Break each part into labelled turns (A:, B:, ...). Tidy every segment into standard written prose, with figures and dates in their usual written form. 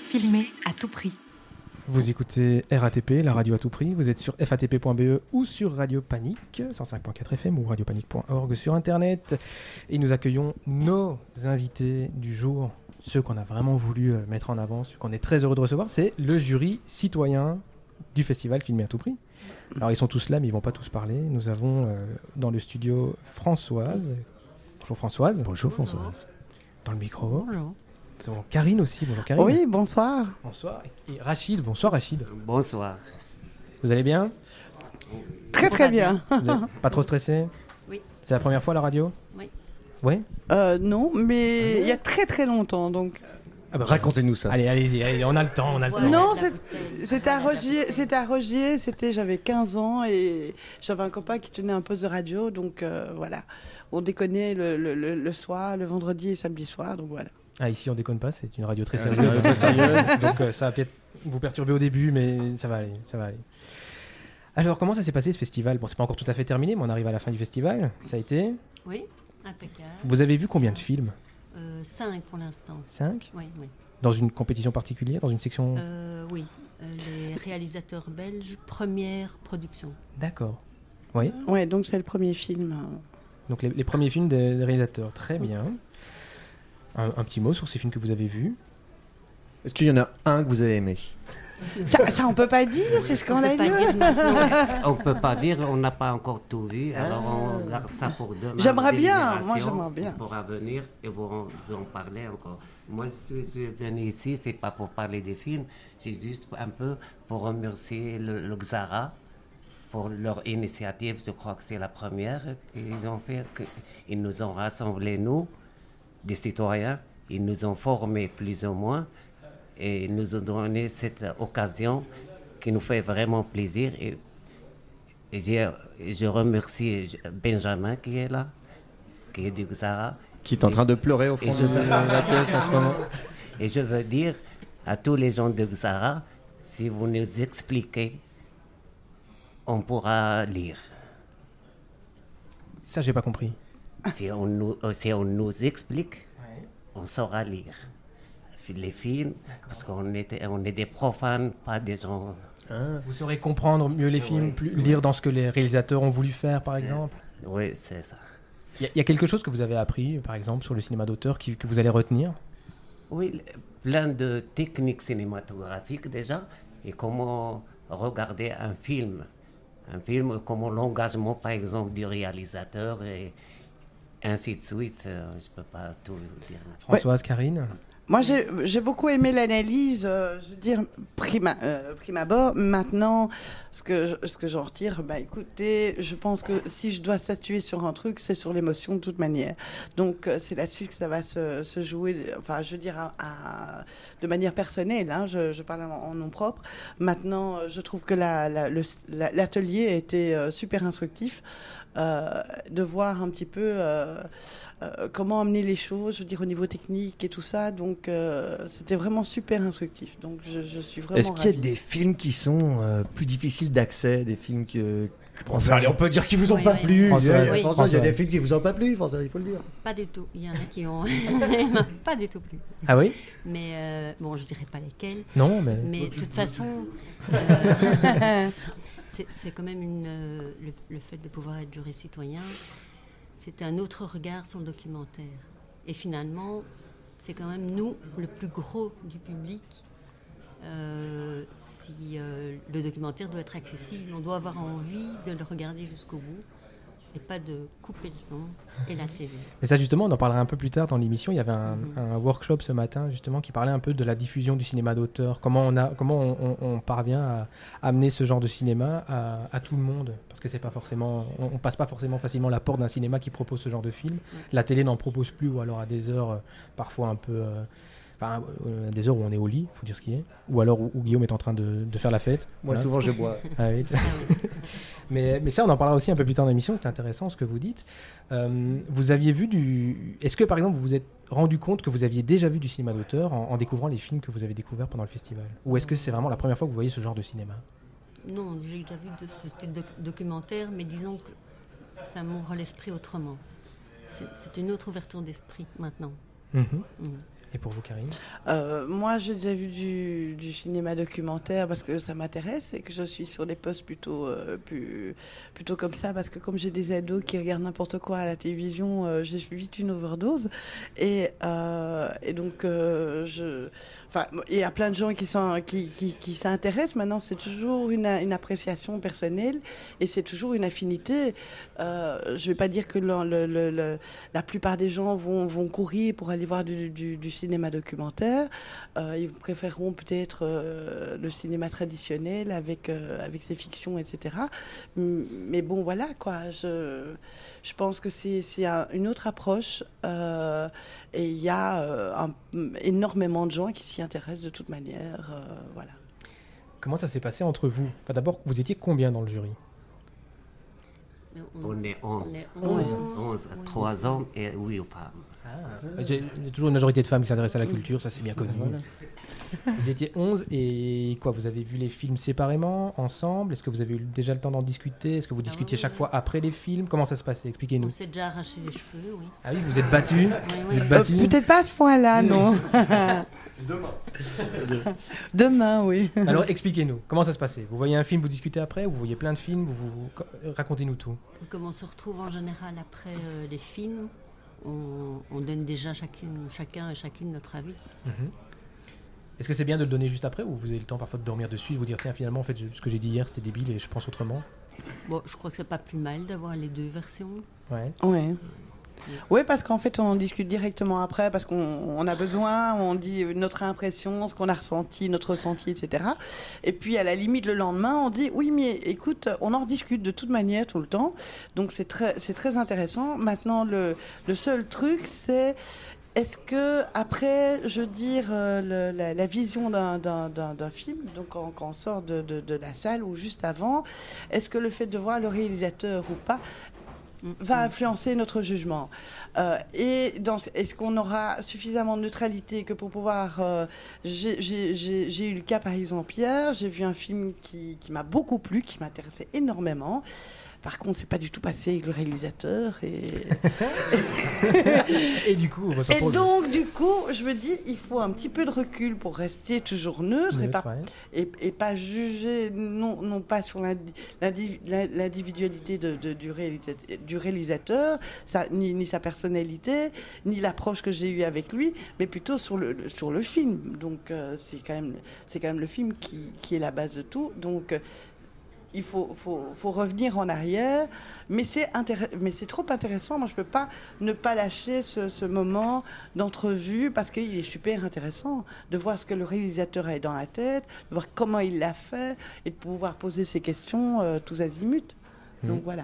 A: Filmer à tout prix.
B: Vous écoutez RATP, la radio à tout prix. Vous êtes sur fatp.be ou sur Radio Panique, 105.4 FM ou radiopanique.org sur Internet. Et nous accueillons nos invités du jour, ceux qu'on a vraiment voulu mettre en avant, ceux qu'on est très heureux de recevoir. C'est le jury citoyen du festival Filmer à tout prix. Alors ils sont tous là, mais ils ne vont pas tous parler. Nous avons dans le studio Françoise. Bonjour Françoise.
C: Bonjour Françoise.
B: Dans le micro.
D: Bonjour.
B: Nous avons Karine aussi. Bonjour Karine.
D: Oui, bonsoir.
B: Bonsoir. Et Rachid. Bonsoir Rachid.
E: Bonsoir.
B: Vous allez bien?
D: Très très bien.
B: Vous êtes pas trop stressé?
A: Oui.
B: C'est la première fois à la radio?
A: Oui.
B: Oui?
D: Non, mais il y a très très longtemps, donc.
B: Ah bah,
C: Racontez-nous ça.
B: allez, on a le temps,
D: Non, c'était à Rogier, j'avais 15 ans et j'avais un copain qui tenait un poste de radio, donc voilà. On déconnait le soir, le vendredi et samedi soir, donc voilà.
B: Ah, ici on déconne pas, c'est une radio très sérieuse, donc ça va peut-être vous perturber au début, mais ça va aller. Alors comment ça s'est passé ce festival? Bon, c'est pas encore tout à fait terminé, mais on arrive à la fin du festival. Ça a été?
A: Oui, impeccable.
B: Vous avez vu combien de films?
A: 5 pour l'instant.
B: 5?
A: Oui.
B: Dans une compétition particulière, dans une section?
A: Oui, les réalisateurs belges, première production.
B: D'accord. Oui.
D: Ouais, donc c'est le premier film.
B: Donc les premiers films des réalisateurs, très bien. Un petit mot sur ces films que vous avez vus.
C: Est-ce qu'il y en a un que vous avez aimé?
D: Ça on peut pas dire, c'est scandaleux.
E: On peut pas dire, on n'a pas encore tout vu, alors on garde ça pour demain.
D: J'aimerais bien,
E: Délibération.
D: moi j'aimerais bien.
E: On pourra venir et vous en parler encore. Moi je suis venu ici, c'est pas pour parler des films, c'est juste un peu pour remercier le Xara pour leur initiative. Je crois que c'est la première qu'ils ont fait. Ils nous ont rassemblés, nous, des citoyens, ils nous ont formés plus ou moins. Et ils nous ont donné cette occasion qui nous fait vraiment plaisir. Et je remercie Benjamin qui est là, qui est du Xara.
C: Qui est en train de pleurer au fond de la pièce en ce moment.
E: Et je veux dire à tous les gens de Xara, si vous nous expliquez, on pourra lire.
B: Ça, j'ai pas compris.
E: Si on nous explique, on saura lire. Les films, parce qu'on est des profanes, pas des gens...
B: Vous saurez comprendre mieux les films, lire dans ce que les réalisateurs ont voulu faire, par exemple.
E: Oui, c'est ça.
B: Il y a quelque chose que vous avez appris, par exemple, sur le cinéma d'auteur, que vous allez retenir?
E: Oui, plein de techniques cinématographiques déjà, et comment regarder un film, comment l'engagement, par exemple, du réalisateur, et ainsi de suite. Je ne peux pas tout dire.
B: Françoise, Karine?
D: Moi, j'ai beaucoup aimé l'analyse, je veux dire, prime abord. Maintenant, ce que j'en retire, écoutez, je pense que si je dois statuer sur un truc, c'est sur l'émotion de toute manière. Donc, c'est là-dessus que ça va se jouer, enfin, je veux dire, de manière personnelle, hein, je parle en nom propre. Maintenant, je trouve que l'atelier a été super instructif, de voir un petit peu... comment amener les choses, je veux dire, au niveau technique et tout ça. Donc, c'était vraiment super instructif. Donc, je suis vraiment
C: Est-ce qu'il y a
D: ravie.
C: des films qui sont plus difficiles d'accès, des films
B: Allez,
C: on peut dire qu'ils vous ont
A: Oui,
C: pas
A: oui.
C: plu.
B: François,
A: oui.
C: Franchement, il y a des films qui vous ont pas plu, François, il faut le dire.
A: Pas du tout. Il y en a qui ont pas du tout plu.
B: Ah oui?
A: Mais bon, je dirais pas lesquels.
B: Non, mais...
A: Mais de toute façon, c'est quand même le fait de pouvoir être jury citoyen, c'est un autre regard sur le documentaire. Et finalement, c'est quand même nous, le plus gros du public. Si le documentaire doit être accessible, on doit avoir envie de le regarder jusqu'au bout et pas de couper le son et la télé.
B: Mais ça, justement, on en parlera un peu plus tard dans l'émission. Il y avait un workshop ce matin, justement, qui parlait un peu de la diffusion du cinéma d'auteur. Comment on parvient à amener ce genre de cinéma à tout le monde. Parce que c'est pas forcément... On passe pas forcément facilement la porte d'un cinéma qui propose ce genre de film. La télé n'en propose plus, ou alors à des heures parfois un peu... des heures où on est au lit, il faut dire ce qui est. Ou alors où Guillaume est en train de faire la fête.
C: Moi,
B: Voilà.
C: souvent, je bois.
B: Ah oui. mais ça, on en parlera aussi un peu plus tard dans l'émission. C'est intéressant ce que vous dites. Vous aviez vu Est-ce que, par exemple, vous vous êtes rendu compte que vous aviez déjà vu du cinéma d'auteur en découvrant les films que vous avez découverts pendant le festival? Ou est-ce que c'est vraiment la première fois que vous voyez ce genre de cinéma?
A: Non, j'ai déjà vu de ce style de documentaire, mais disons que ça m'ouvre l'esprit autrement. C'est une autre ouverture d'esprit maintenant.
B: Mhm. Et pour vous, Karine?
D: Moi, j'ai déjà vu du cinéma documentaire parce que ça m'intéresse et que je suis sur des postes plutôt comme ça, parce que comme j'ai des ados qui regardent n'importe quoi à la télévision, j'ai vite une overdose. Et donc, il y a plein de gens qui s'intéressent. Maintenant, c'est toujours une appréciation personnelle et c'est toujours une affinité. Je ne vais pas dire que la plupart des gens vont courir pour aller voir du cinéma documentaire. Ils préféreront peut-être le cinéma traditionnel avec ses fictions, etc. Mais bon, voilà, quoi. Je pense que c'est une autre approche et il y a énormément de gens qui s'y intéressent de toute manière. Voilà.
B: Comment ça s'est passé entre vous? Enfin, d'abord, vous étiez combien dans le jury?
E: On est 11. 3 hommes et 8 femmes.
B: Il y a toujours une majorité de femmes qui s'intéressent à la culture, ça c'est bien connu. Voilà. Vous étiez 11 et quoi? Vous avez vu les films séparément, ensemble? Est-ce que vous avez eu déjà le temps d'en discuter? Est-ce que vous discutiez chaque fois après les films? Comment ça se passait? Expliquez-nous.
A: On s'est déjà arraché les cheveux, oui.
B: Ah oui, vous êtes battus?
A: Oui.
D: Peut-être pas à ce point-là, non.
C: C'est demain.
D: Demain, oui.
B: Alors expliquez-nous, comment ça se passait? Vous voyez un film, vous discutez après? Ou vous voyez plein de films? Racontez-nous tout.
A: Comme on se retrouve en général après les films, on donne déjà chacun et chacune notre avis.
B: Est-ce que c'est bien de le donner juste après ou vous avez le temps parfois de dormir dessus et de vous dire tiens finalement en fait ce que j'ai dit hier c'était débile et je pense autrement?
A: Bon, je crois que c'est pas plus mal d'avoir les deux versions.
B: Ouais.
D: Oui, parce qu'en fait, on en discute directement après, parce qu'on a besoin, on dit notre impression, ce qu'on a ressenti, notre ressenti, etc. Et puis, à la limite, le lendemain, on dit, oui, mais écoute, on en rediscute de toute manière tout le temps. Donc, c'est très intéressant. Maintenant, le seul truc, c'est... Est-ce que après, je veux dire, la vision d'un film, donc quand on sort de la salle ou juste avant, est-ce que le fait de voir le réalisateur ou pas va influencer notre jugement? Est-ce qu'on aura suffisamment de neutralité que pour pouvoir... J'ai eu le cas, par exemple, hier, j'ai vu un film qui m'a beaucoup plu, qui m'intéressait énormément. Par contre, c'est pas du tout passé avec le réalisateur.
B: Et du coup,
D: donc, du coup, je me dis, il faut un petit peu de recul pour rester toujours neutre et pas juger, non pas sur l'individualité du réalisateur, ni sa personnalité, ni l'approche que j'ai eue avec lui, mais plutôt sur le film. Donc, c'est quand même le film qui est la base de tout. Donc, il faut revenir en arrière, mais c'est trop intéressant. Moi, je ne peux pas ne pas lâcher ce moment d'entrevue parce qu'il est super intéressant de voir ce que le réalisateur a dans la tête, de voir comment il l'a fait et de pouvoir poser ses questions tous azimuts. Donc voilà.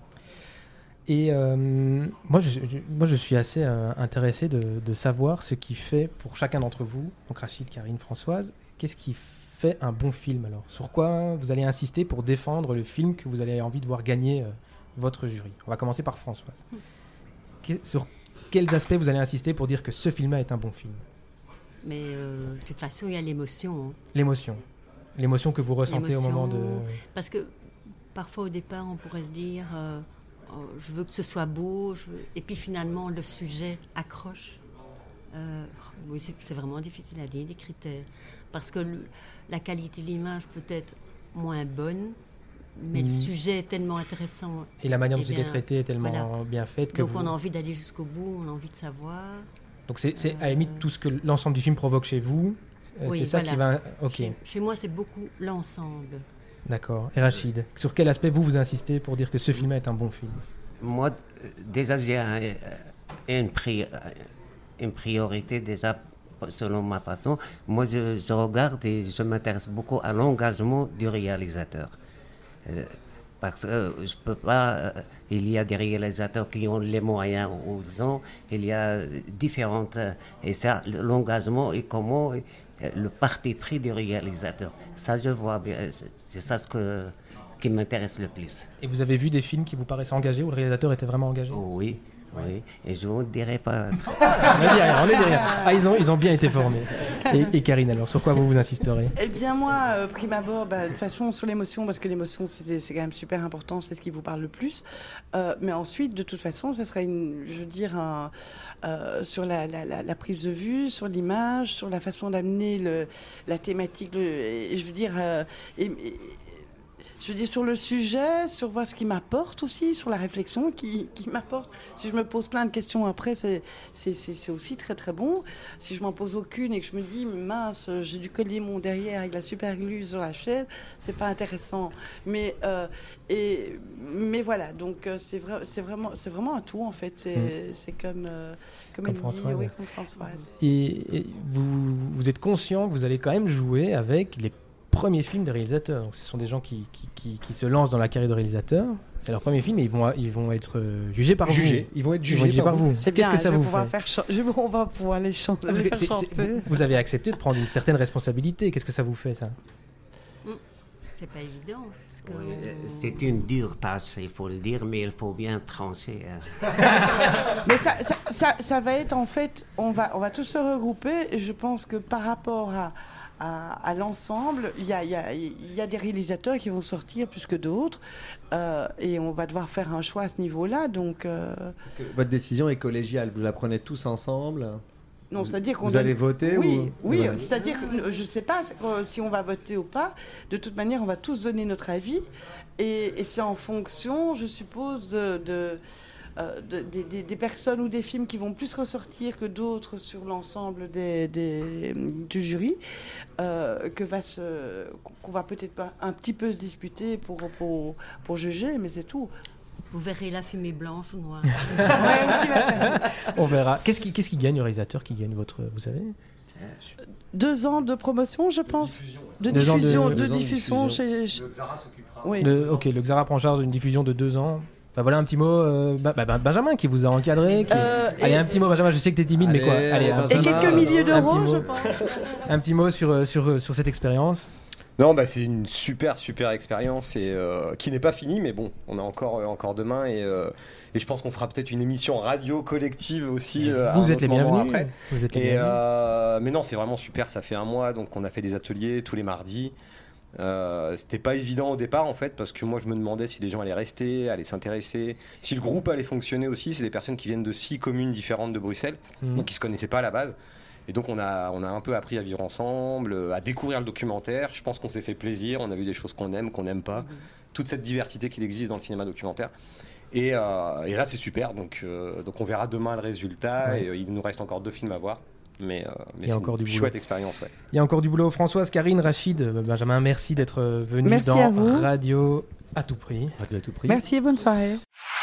B: Et moi, je suis assez intéressé de savoir ce qui fait pour chacun d'entre vous, donc Rachid, Karine, Françoise, qu'est-ce qui fait un bon film alors? Sur quoi vous allez insister pour défendre le film que vous avez envie de voir gagner votre jury? On va commencer par Françoise. Sur quels aspects vous allez insister pour dire que ce film-là est un bon film?
A: Mais de toute façon, il y a l'émotion.
B: L'émotion que vous ressentez au moment de...
A: Parce que parfois au départ, on pourrait se dire je veux que ce soit beau, et puis finalement le sujet accroche. Oui, c'est vraiment difficile à dire, les critères. Parce que la qualité de l'image peut être moins bonne, mais le sujet est tellement intéressant.
B: Et la manière dont il est traité est tellement bien faite que
A: on a envie d'aller jusqu'au bout, on a envie de savoir.
B: Donc c'est à la limite tout ce que l'ensemble du film provoque chez vous, c'est ça qui va... Ok.
A: Chez moi, c'est beaucoup l'ensemble.
B: D'accord. Et Rachid, sur quel aspect vous insistez pour dire que ce film est un bon film?
E: Moi, déjà, j'ai une priorité déjà selon ma façon. Moi, je regarde et je m'intéresse beaucoup à l'engagement du réalisateur. Parce que je peux pas... il y a des réalisateurs qui ont les moyens où ils ont. Il y a différentes... et ça, l'engagement et comment... le parti pris du réalisateur. Ça, je vois bien. C'est ça qui m'intéresse le plus.
B: Et vous avez vu des films qui vous paraissaient engagés, où le réalisateur était vraiment engagé?
E: Oui. Oui, et je ne vous dirai pas.
B: On est derrière. Ah, ils ont bien été formés. Et Karine, alors, sur quoi vous insisterez?
D: Eh bien moi, prime abord, de toute façon sur l'émotion, parce que l'émotion c'est quand même super important, c'est ce qui vous parle le plus. Mais ensuite, de toute façon, ça serait sur la prise de vue, sur l'image, sur la façon d'amener la thématique, je veux dire sur le sujet, sur voir ce qui m'apporte aussi, sur la réflexion qui m'apporte. Si je me pose plein de questions après, c'est aussi très très bon. Si je m'en pose aucune et que je me dis mince, j'ai dû coller mon derrière avec la super glue sur la chaise, c'est pas intéressant. Mais voilà, donc c'est vraiment un tout en fait. C'est comme
B: Françoise.
D: Oui, comme Françoise.
B: Et vous êtes conscient que vous allez quand même jouer avec les premiers films de réalisateurs. Donc, ce sont des gens qui se lancent dans la carrière de réalisateur. C'est leur premier film et ils vont être jugés par vous.
C: Ils vont être jugés par vous.
D: C'est
B: Qu'est-ce
D: bien,
B: que ça vous fait?
D: On va pouvoir les chanter.
B: Vous avez accepté de prendre une certaine responsabilité. Qu'est-ce que ça vous fait, ça?
A: C'est pas évident. Parce que
E: C'est une dure tâche, il faut le dire, mais il faut bien trancher.
D: Mais ça va être en fait, on va tous se regrouper et je pense que par rapport à l'ensemble, il y a des réalisateurs qui vont sortir plus que d'autres et on va devoir faire un choix à ce niveau-là. Donc,
C: votre décision est collégiale, vous la prenez tous ensemble?
D: Non, c'est-à-dire qu'on
C: allez voter?
D: Oui,
C: Ouais.
D: c'est-à-dire que je ne sais pas si on va voter ou pas. De toute manière, on va tous donner notre avis et c'est en fonction, je suppose, des personnes ou des films qui vont plus ressortir que d'autres sur l'ensemble du jury, qu'on va peut-être un petit peu se disputer pour juger, mais c'est tout.
A: vous verrez la fumée blanche ou noire.
B: On verra. Qu'est-ce qui gagne, le réalisateur qui gagne vous savez?
D: 2 ans de promotion, je pense. De
B: 2 ans
D: diffusion chez...
F: Le Xara s'occupera.
D: Oui.
B: Le Xara prend en charge une diffusion de 2 ans. Voilà un petit mot. Benjamin qui vous a encadré. Allez, un petit mot, Benjamin. Je sais que t'es timide, mais quoi? Allez,
D: Et quelques milliers d'euros, je
B: mot.
D: pense.
B: Un petit mot sur cette expérience.
F: Non, c'est une super expérience et qui n'est pas finie, mais bon, on a encore demain et je pense qu'on fera peut-être une émission radio collective aussi.
B: Vous êtes les bienvenus.
F: Après. Mais non, c'est vraiment super. Ça fait 1 mois, donc on a fait des ateliers tous les mardis. C'était pas évident au départ en fait, parce que moi je me demandais si les gens allaient rester, allaient s'intéresser, si le groupe allait fonctionner aussi. C'est des personnes qui viennent de 6 communes différentes de Bruxelles, donc qui se connaissaient pas à la base. Et donc on a un peu appris à vivre ensemble, à découvrir le documentaire. Je pense qu'on s'est fait plaisir, on a vu des choses qu'on aime, qu'on n'aime pas, toute cette diversité qu'il existe dans le cinéma documentaire. Et là c'est super, donc on verra demain le résultat. Ouais. Et il nous reste encore 2 films à voir. Mais c'est une chouette expérience. Ouais.
B: Il y a encore du boulot. Françoise, Karine, Rachid, Benjamin, merci d'être venus dans Radio à tout prix.
D: Merci et bonne soirée.